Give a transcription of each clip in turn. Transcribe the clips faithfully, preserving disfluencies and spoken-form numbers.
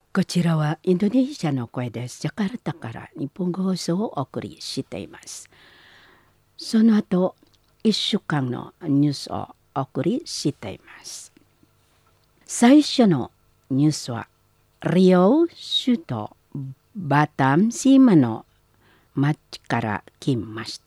こちらはインドネシアの声です。ジャカルタから日本語放送をお送りしています。その後、いっしゅうかんのニュースをお送りしています。最初のニュースは、リオ首都バタム島の町から来ました。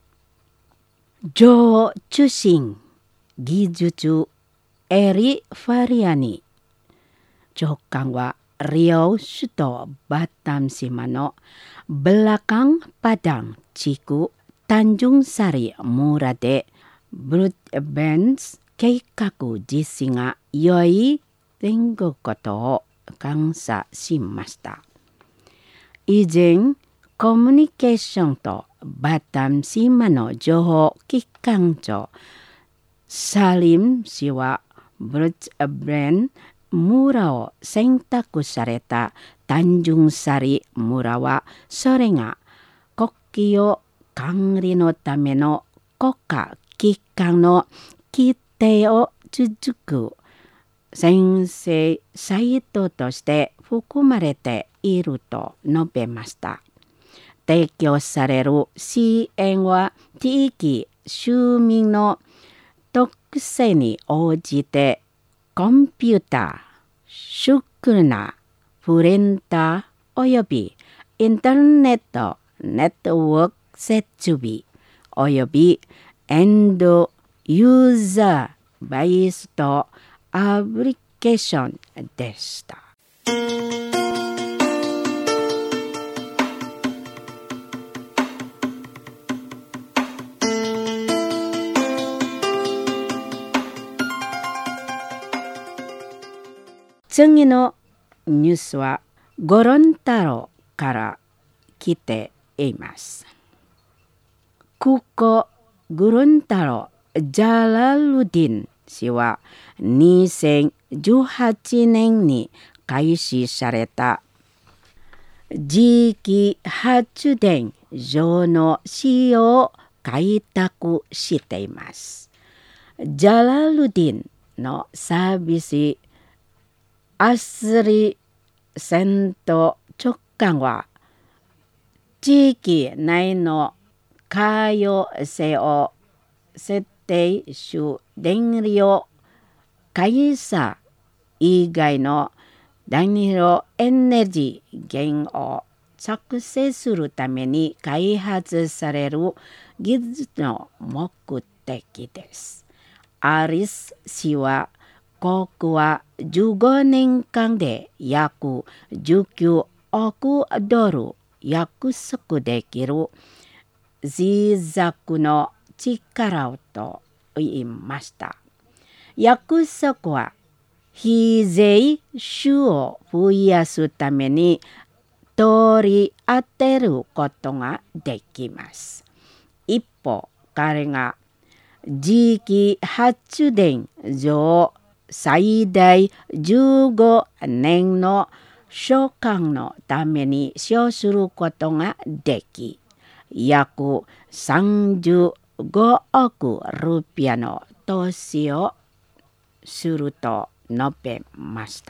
情報中心技術エリ・ファリアニ長官はリオ首都バタム島のbelakang padang地区タンジュンサリ村でブルーベンズ計画実施が良い点ことを感謝しました。以前、コミュニケーションとバタム島の情報機関長サリム氏はブルーベン村を選択されたタンジュンサリ村はそれが国境管理のための国家機関の規定を続く宣誓サイトとして含まれていると述べました。提供される支援は地域住民の特性に応じてコンピューター、シュークナ、プリンターおよびインターネットネットワーク設備およびエンドユーザーベースとアプリケーションでした。次のニュースはゴロン太郎から来ています。空港ゴロン太郎ジャラルディン氏はにせんじゅうはちねんに開始された磁気発電所の使用を開拓しています。ジャラルディンのサービスアスリセント直感は地域内の可用性を設定し電力会社以外の燃料エネルギー源を作成するために開発される技術の目的です。アリス氏はここはじゅうごねんかんで約じゅうきゅうおくドル約束できる持続の力と言いました。約束は非税収を増やすために取り当てることができます。一方、彼が磁気発電所を最大じゅうごねんの所管のために使用することができ、約さんじゅうごおくルピアの投資をすると述べました。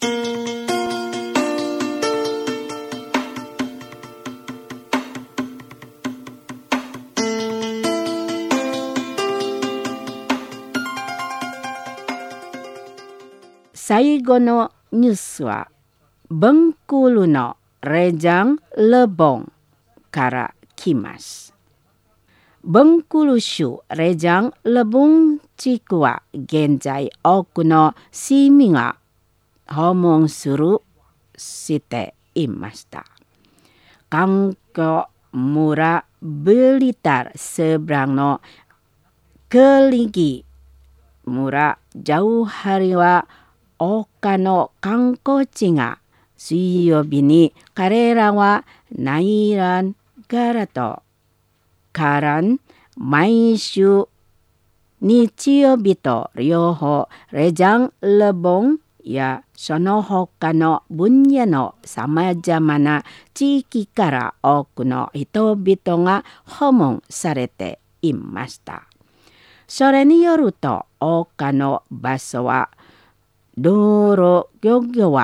最後のニュースはベンクルのレジャン・レボンから来ます。ベンクル州レジャン・レボン地区は現在多くの市民が訪問するしていました。観光村ブリタルseberangのケリギ村ジャウハリは他の観光地が水曜日に彼らはナイランからとからん毎週日曜日と両方レジャン・レボンやその他の分野のさまざまな地域から多くの人々が訪問されていました。それによると多くの場所は道路漁業は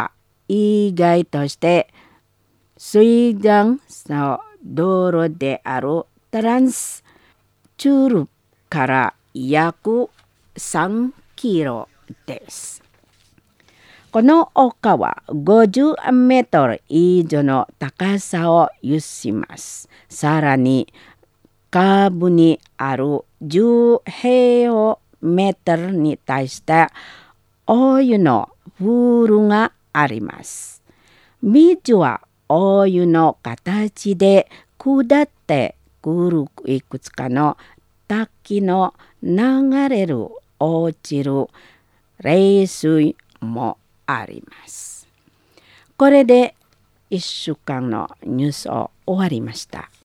以外として水上の道路であるトランスチュールから約さんキロです。この丘はごじゅうメートル以上の高さを有します。さらに下部にあるじゅう平メートルに対してお湯のプールがあります。水はお湯の形で下ってくるいくつかの滝の流れる落ちる冷水もあります。これでいっしゅうかんのニュースを終わりました。